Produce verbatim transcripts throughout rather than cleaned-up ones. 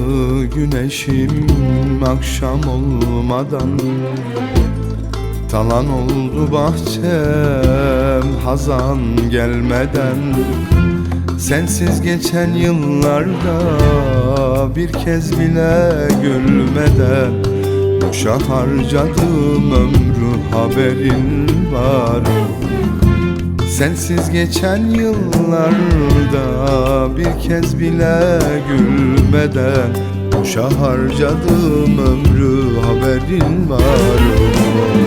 güneşim akşam olmadan. Talan oldu bahçem hazan gelmeden. Sensiz geçen yıllarda bir kez bile gülmeden boşa harcadım ömrü, haberin var mı? Sensiz geçen yıllarda bir kez bile gülmeden boşa harcadım ömrü, haberin var mı?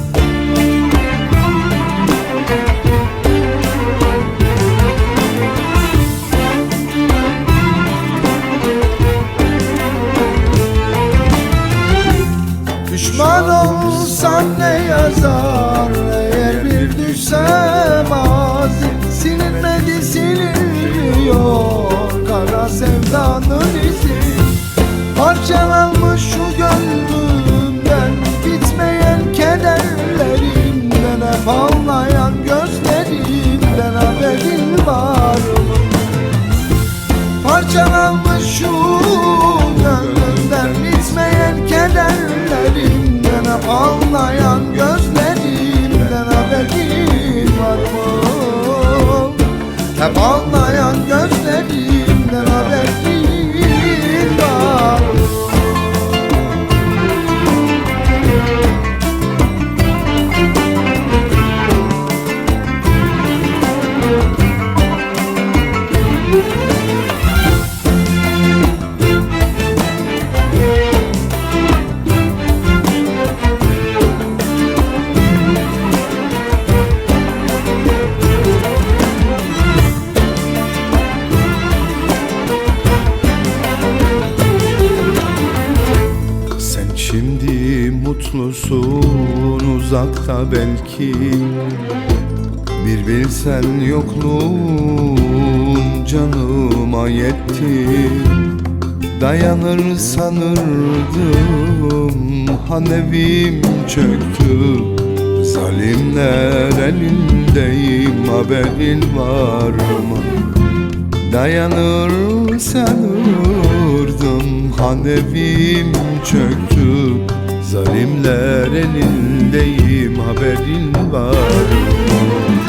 Pişman olsam ne yazar eğer bir düşsem mazi. Silinmedi silinmiyor kara sevdanın izi. Parçalanmış şu gönlümden bitmeyen kederlerimden, hep ağlayan gözlerimden haberin var mı? Parçalanmış şu gönlümden bitmeyen kederlerimden, hep ağlayan gözlerimden haberin var mı? Hep ağlayan gözlerimden haberin var mı? Şimdi mutlusun uzakta belki, bir bilsen yokluğun canıma yetti. Dayanır sanırdım han evim çöktü. Zalimler elindeyim, haberin var mı? Dayanır sanırdım han evim çöktü. Zalimler elindeyim, haberin var mı?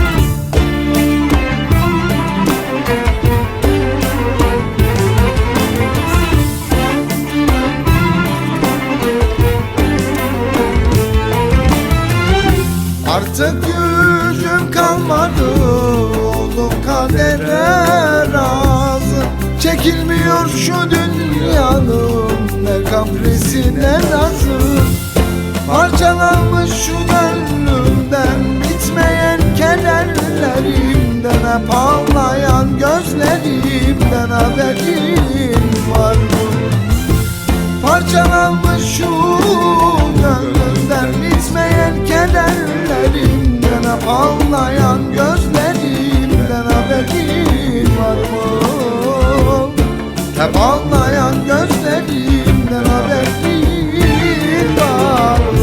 Artık gücüm kalmadı, oldum kadere razı. Çekilmiyor şu dünyanın ne kaprisi ne nazı. Parçalanmış şu gönlümden bitmeyen kederlerimden, hep ağlayan gözlerimden haberin var mı? Parçalanmış şu gönlümden bitmeyen kederlerimden, hep ağlayan gözlerimden haberin var mı? Hep ağlayan gözlerimden haberin var mı?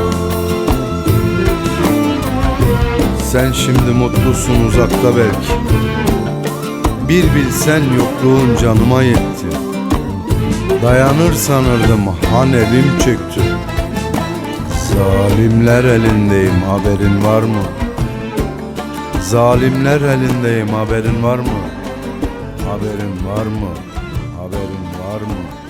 Sen şimdi mutlusun uzakta belki, bir bilsen yokluğun canıma yetti. Dayanır sanırdım han evim çöktü. Zalimler elindeyim, haberin var mı? Zalimler elindeyim, haberin var mı? Haberin var mı? Haberin var mı?